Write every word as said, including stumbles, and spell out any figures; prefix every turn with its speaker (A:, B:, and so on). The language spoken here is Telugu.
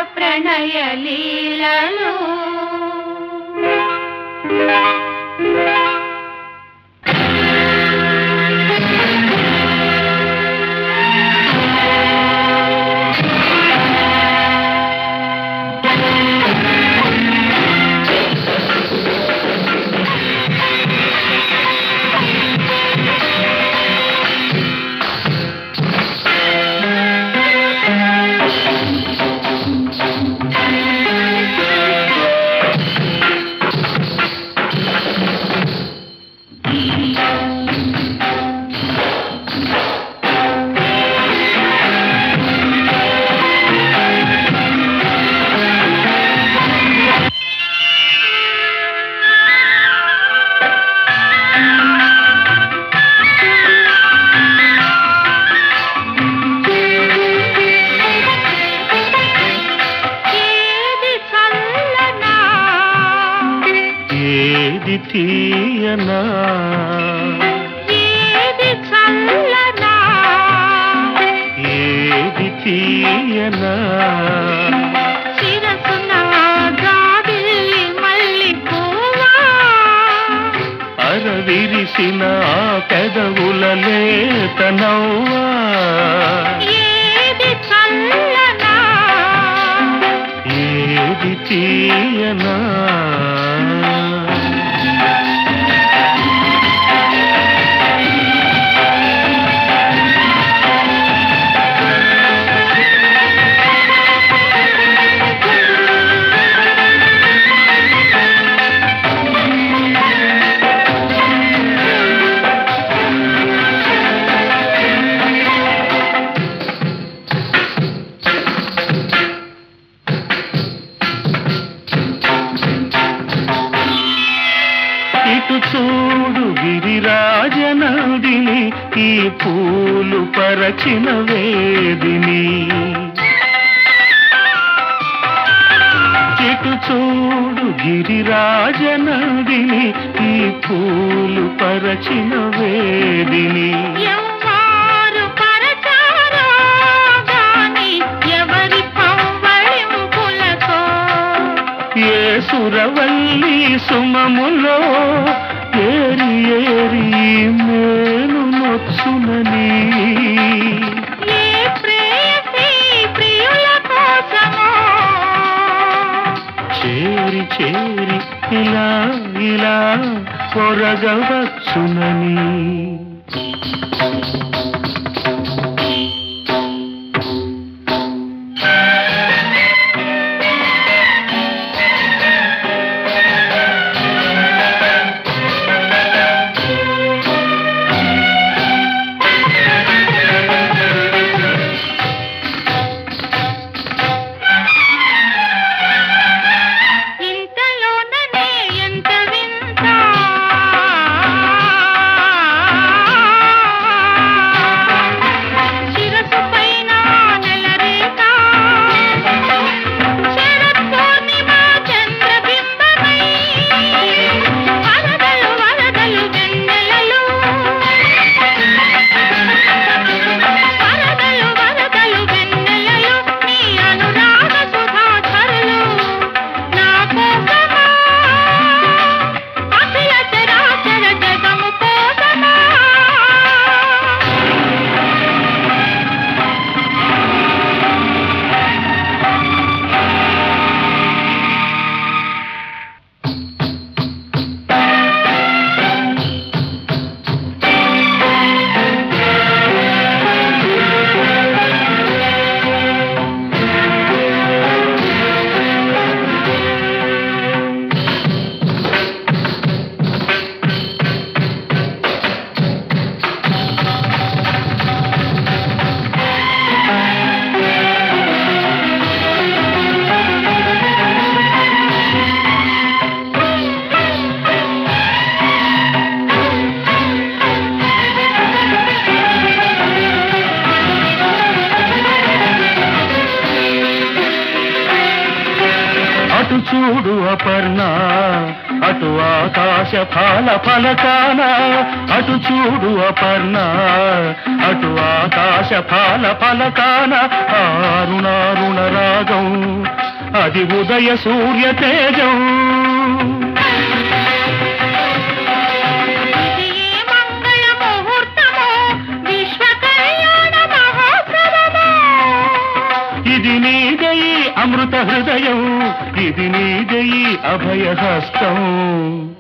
A: ప్రణయ లీలలు
B: తీయనా
A: ఏది చల్లనా
B: ఏది తీయనా
A: శిరసున గావిల్లి మల్లి పువ్వా
B: అరవిరిసిన పెదవుల లేత నవ్వా
A: ఏది చల్లనా
B: ఏది తీయనా ఇటు చూడు గిరిరాజనందిని ఈ పూలు పరచిన వేదిని ఇటు చూడు గిరిరాజనందిని ఈ పూలు పరచిన వేదిని
A: ఎవ్వారు పరచారో గాని ఎవరి పవ్వళింపులతో
B: ఏ సురవల్లి సుమములో ఏరి ఏరి మేను నొచ్చునని
A: ఏ ప్రేయసి ప్రియుల కోసమో
B: చేరి చేరి ఇలా ఇలా పొరగవచ్చునని
A: ఇంతలోననే ఎంత వింత శిరసు పైన నెలరేఖ శరత్ పూర్ణిమ చంద్రబింబమై వరదలు వరదలు వెన్నెలలు వరదలు వరదలు వెన్నెలలు నీ అనురాగ సుధాధరులు నా కోసమా అఖిల చరాచర జగము కోసమా
B: అటు చూడు అపర్ణ అటు ఆకాశ ఫల ఫలకాన అటు చూడు అపర్ణ అటు ఆకాశ ఫల ఫలకాన అరుణారుణ రాగం అది ఉదయ సూర్య తేజం.
A: ఇది ఏ మంగళ ముహూర్తమో, విశ్వ కళ్యాణ మహోత్సవమో.
B: ఇది నీదయి అమృత హృదయం, ఇది నీదయి అభయహస్తం.